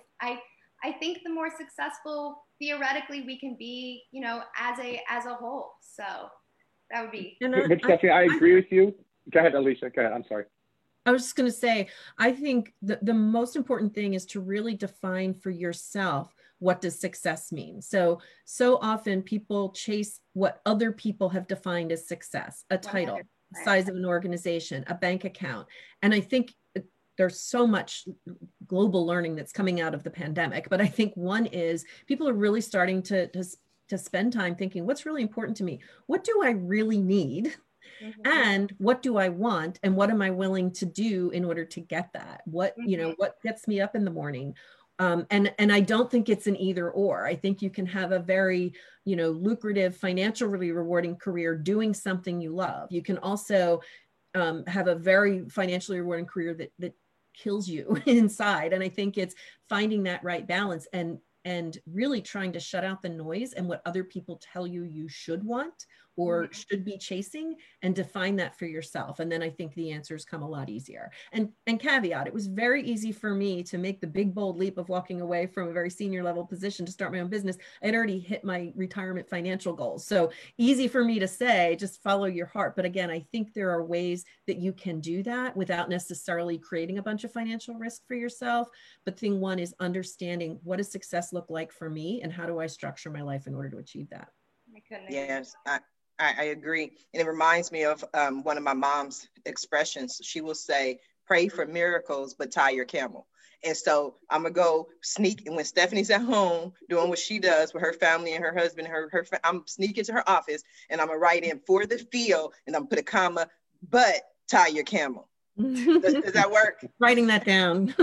D: I think the more successful theoretically we can be, as a whole. So that would be.
E: But Stephanie, I agree with you. Go ahead, Alicia. Go ahead. I'm sorry.
B: I was just going to say, I think the most important thing is to really define for yourself, what does success mean? So often people chase what other people have defined as success, a title, size of an organization, a bank account. And I think there's so much global learning that's coming out of the pandemic. But I think one is people are really starting to spend time thinking, what's really important to me? What do I really need? Mm-hmm. And what do I want? And what am I willing to do in order to get that? What, what gets me up in the morning? And I don't think it's an either or. I think you can have a very, lucrative, financially rewarding career doing something you love. You can also have a very financially rewarding career that kills you inside. And I think it's finding that right balance and really trying to shut out the noise and what other people tell you should want or should be chasing, and define that for yourself. And then I think the answers come a lot easier. And caveat, it was very easy for me to make the big, bold leap of walking away from a very senior level position to start my own business. I had already hit my retirement financial goals. So easy for me to say, just follow your heart. But again, I think there are ways that you can do that without necessarily creating a bunch of financial risk for yourself. But thing one is understanding, what does success look like for me, and how do I structure my life in order to achieve that?
A: Yes, I agree. And it reminds me of one of my mom's expressions. She will say, pray for miracles, but tie your camel. And so I'm going to go sneak. And when Stephanie's at home doing what she does with her family and her husband, I'm sneaking to her office, and I'm going to write in for the field, and I'm going to put a comma, but tie your camel. Does that work?
B: Writing that down.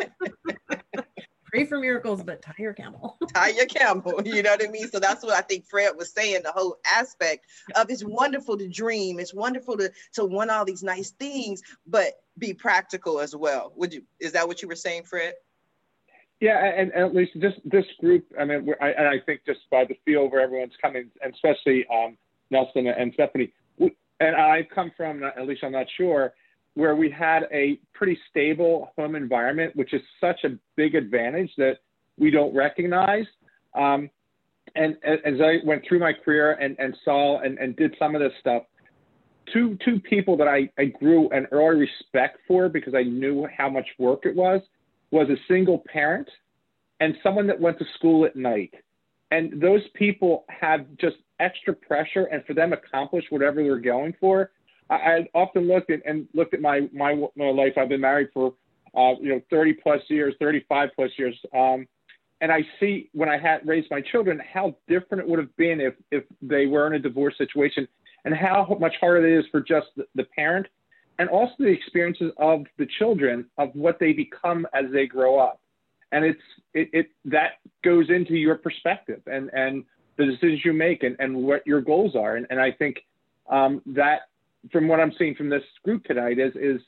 B: Pray for miracles, but tie your camel.
A: Tie your camel, you know what I mean? So that's what I think Fred was saying, the whole aspect of it's wonderful to dream. It's wonderful to want all these nice things, but be practical as well. Is that what you were saying, Fred?
E: Yeah, and at least this group, I mean, I think just by the feel where everyone's coming, and especially Nelson and Stephanie, and I come from, at least I'm not sure, where we had a pretty stable home environment, which is such a big advantage that we don't recognize. And as I went through my career and saw and did some of this stuff, two people that I grew an early respect for because I knew how much work it was a single parent and someone that went to school at night. And those people had just extra pressure, and for them to accomplish whatever they're going for, I often looked at my life. I've been married for 30 plus years, 35 plus years, and I see when I had raised my children how different it would have been if they were in a divorce situation, and how much harder it is for just the parent, and also the experiences of the children of what they become as they grow up, and it that goes into your perspective and the decisions you make and what your goals are, and I think that. From what I'm seeing from this group tonight is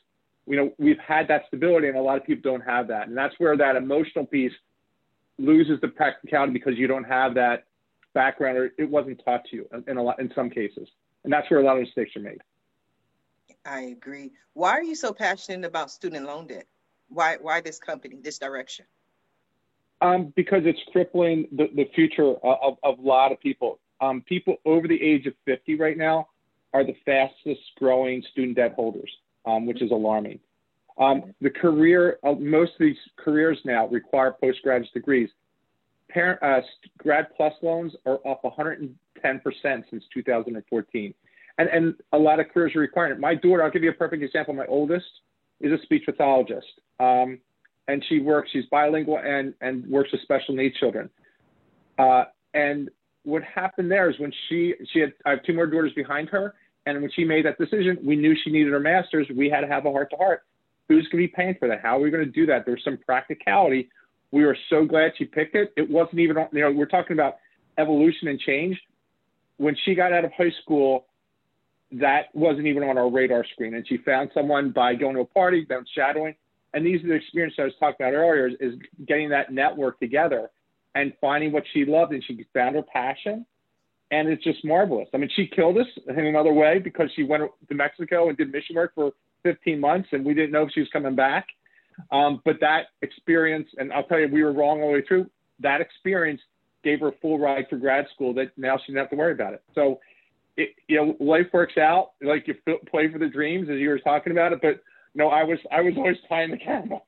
E: we've had that stability, and a lot of people don't have that. And that's where that emotional piece loses the practicality, because you don't have that background, or it wasn't taught to you in some cases. And that's where a lot of mistakes are made.
A: I agree. Why are you so passionate about student loan debt? Why this company, this direction?
E: Because it's crippling the future of a lot of people. People over the age of 50 right now are the fastest growing student debt holders, which is alarming. Most of these careers now require postgraduate degrees. Grad Plus loans are up 110% since 2014. And a lot of careers are requiring it. My daughter, I'll give you a perfect example. My oldest is a speech pathologist. And she's bilingual and works with special needs children. And what happened there is when I have two more daughters behind her. And when she made that decision, we knew she needed her master's. We had to have a heart-to-heart. Who's going to be paying for that? How are we going to do that? There was some practicality. We were so glad she picked it. It wasn't even, we're talking about evolution and change. When she got out of high school, that wasn't even on our radar screen. And she found someone by going to a party, then shadowing. And these are the experiences I was talking about earlier, is getting that network together and finding what she loved. And she found her passion. And it's just marvelous. I mean, she killed us in another way, because she went to Mexico and did mission work for 15 months, and we didn't know if she was coming back. But that experience, and I'll tell you, we were wrong all the way through, that experience gave her a full ride for grad school that now she didn't have to worry about it. So, life works out. Like, you play for the dreams, as you were talking about it. But I was always tying the camel.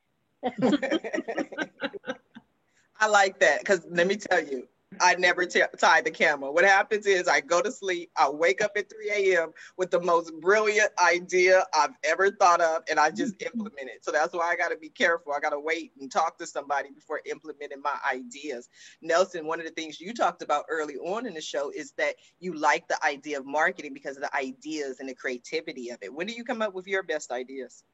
A: I like that, because let me tell you, I never tie the camel. What happens is I go to sleep, I wake up at 3 a.m. with the most brilliant idea I've ever thought of, and I just implement it. So that's why I got to be careful. I got to wait and talk to somebody before implementing my ideas. Nelson, one of the things you talked about early on in the show is that you like the idea of marketing because of the ideas and the creativity of it. When do you come up with your best ideas?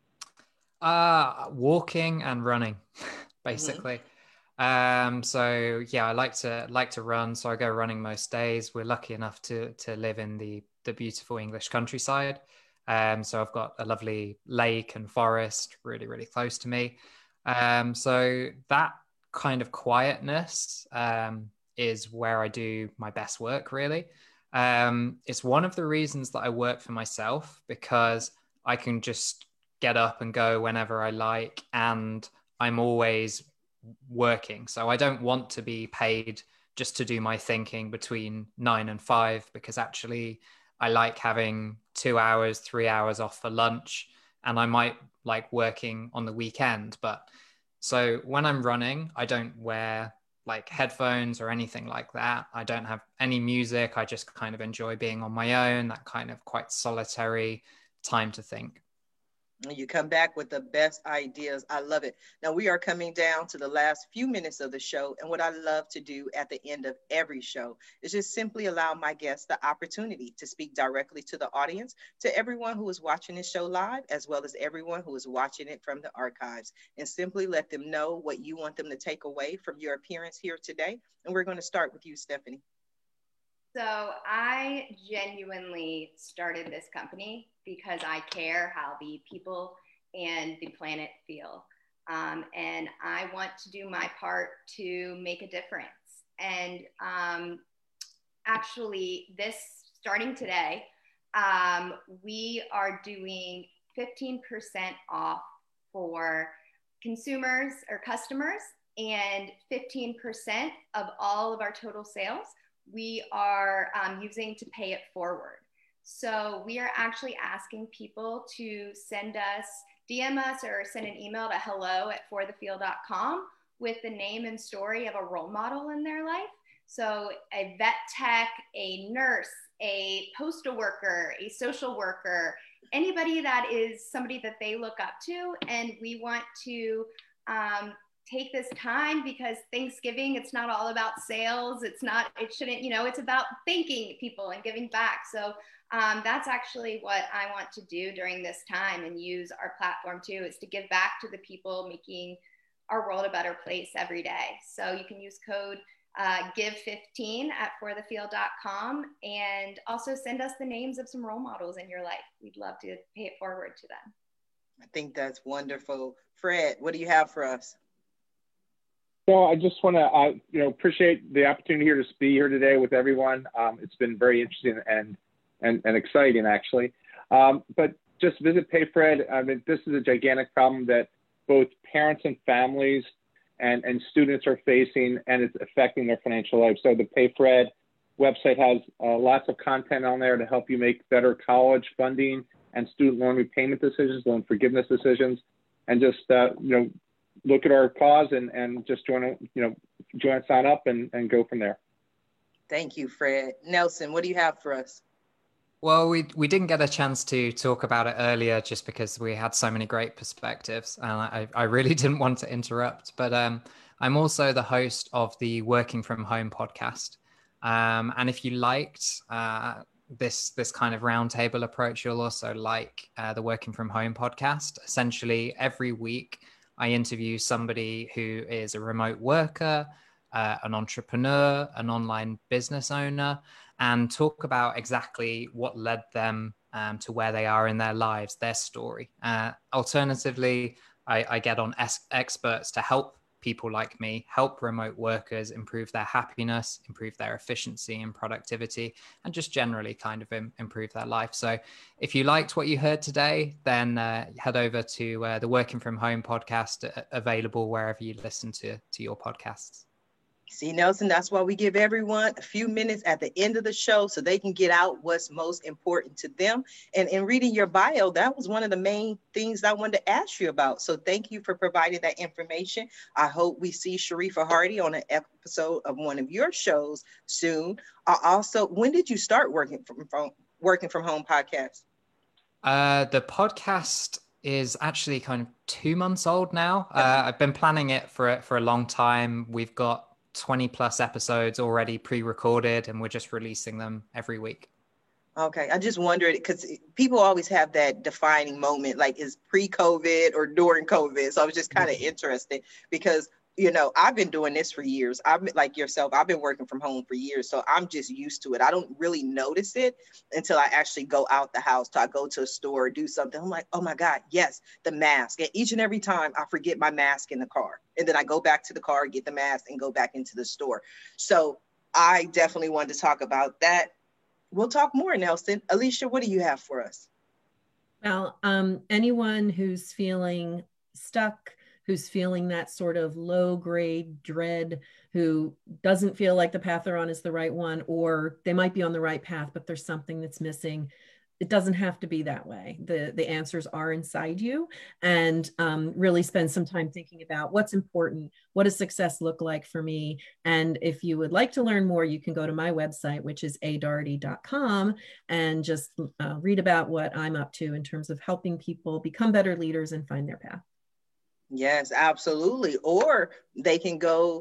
C: Walking and running, basically. So yeah, I like to run. So I go running most days. We're lucky enough to live in the beautiful English countryside. So I've got a lovely lake and forest really, really close to me. So that kind of quietness, is where I do my best work, really. It's one of the reasons that I work for myself, because I can just get up and go whenever I like, and I'm always working. So I don't want to be paid just to do my thinking between 9 and 5, because actually I like having 2 hours, 3 hours off for lunch, and I might like working on the weekend. But so when I'm running, I don't wear like headphones or anything like that. I don't have any music. I just kind of enjoy being on my own, that kind of quite solitary time to think.
A: You come back with the best ideas. I love it. Now we are coming down to the last few minutes of the show. And what I love to do at the end of every show is just simply allow my guests the opportunity to speak directly to the audience, to everyone who is watching this show live, as well as everyone who is watching it from the archives, and simply let them know what you want them to take away from your appearance here today. And we're going to start with you, Stephanie.
D: So I genuinely started this company because I care how the people and the planet feel. And I want to do my part to make a difference. And actually, starting today, we are doing 15% off for consumers or customers, and 15% of all of our total sales we are using to pay it forward. So we are actually asking people to DM us or send an email to hello@forthefield.com with the name and story of a role model in their life. So a vet tech, a nurse, a postal worker, a social worker, anybody that is somebody that they look up to. And we want to take this time, because Thanksgiving, it's not all about sales. It's about thanking people and giving back. So that's actually what I want to do during this time, and use our platform too, is to give back to the people making our world a better place every day. So you can use code GIVE15 at forthefield.com, and also send us the names of some role models in your life. We'd love to pay it forward to them.
A: I think that's wonderful. Fred, what do you have for us?
E: So I just want to, appreciate the opportunity here to be here today with everyone. It's been very interesting and exciting, actually. But just visit PayFred. I mean, this is a gigantic problem that both parents and families and students are facing, and it's affecting their financial life. So the PayFred website has lots of content on there to help you make better college funding and student loan repayment decisions, loan forgiveness decisions, and just, look at our cause and just join, sign up and go from there.
A: Thank you, Fred. Nelson, what do you have for us?
C: Well, we didn't get a chance to talk about it earlier just because we had so many great perspectives, and I really didn't want to interrupt. But I'm also the host of the Working From Home podcast. And if you liked this kind of roundtable approach, you'll also like the Working From Home podcast. Essentially, every week, I interview somebody who is a remote worker, an entrepreneur, an online business owner, and talk about exactly what led them to where they are in their lives, their story. Alternatively, I get on experts to help people like me, help remote workers improve their happiness, improve their efficiency and productivity, and just generally kind of improve their life. So if you liked what you heard today, then head over to the Working From Home podcast, available wherever you listen to your podcasts.
A: See, Nelson, that's why we give everyone a few minutes at the end of the show so they can get out what's most important to them. And in reading your bio, that was one of the main things I wanted to ask you about. So thank you for providing that information. I hope we see Sharifa Hardy on an episode of one of your shows soon. Also, when did you start Working From Home podcast?
C: The podcast is actually kind of 2 months old now. I've been planning it for a long time. We've got 20 plus episodes already pre-recorded, and we're just releasing them every week.
A: Okay, I just wondered, because people always have that defining moment, like is pre-COVID or during COVID. So I was just kind of interested because, I've been doing this for years. I'm like yourself, I've been working from home for years. So I'm just used to it. I don't really notice it until I actually go out the house. I go to a store or do something. I'm like, oh my God, yes, the mask. And each and every time I forget my mask in the car. And then I go back to the car, get the mask, and go back into the store. So I definitely wanted to talk about that. We'll talk more, Nelson. Alicia, what do you have for us?
B: Well, anyone who's feeling stuck, who's feeling that sort of low grade dread, who doesn't feel like the path they're on is the right one, or they might be on the right path, but there's something that's missing. It doesn't have to be that way. The answers are inside you, and really spend some time thinking about what's important. What does success look like for me? And if you would like to learn more, you can go to my website, which is adarty.com, and just read about what I'm up to in terms of helping people become better leaders and find their path.
A: Yes, absolutely. Or they can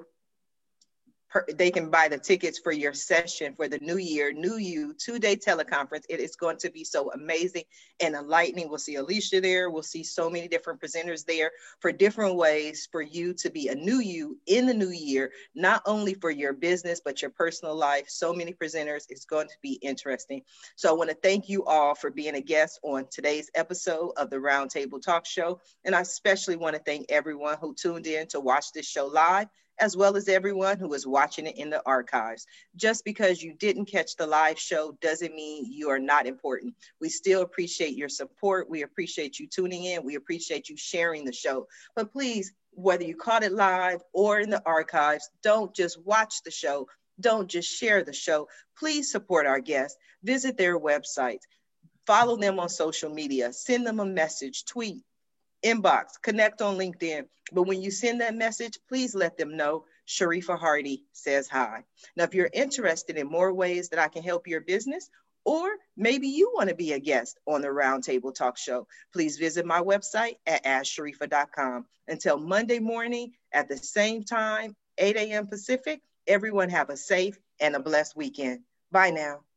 A: buy the tickets for your session for the New Year, New You 2-day teleconference. It is going to be so amazing and enlightening. We'll see Alicia there. We'll see so many different presenters there for different ways for you to be a new you in the new year, not only for your business, but your personal life. So many presenters. It's going to be interesting. So I want to thank you all for being a guest on today's episode of the Roundtable Talk Show. And I especially want to thank everyone who tuned in to watch this show live, as well as everyone who is watching it in the archives. Just because you didn't catch the live show doesn't mean you are not important. We still appreciate your support. We appreciate you tuning in. We appreciate you sharing the show. But please, whether you caught it live or in the archives, don't just watch the show. Don't just share the show. Please support our guests. Visit their websites. Follow them on social media. Send them a message, tweet, inbox, connect on LinkedIn. But when you send that message, please let them know Sharifa Hardy says hi. Now, if you're interested in more ways that I can help your business, or maybe you want to be a guest on the Roundtable Talk Show, please visit my website at asksharifa.com. Until Monday morning at the same time, 8 a.m. Pacific, everyone have a safe and a blessed weekend. Bye now.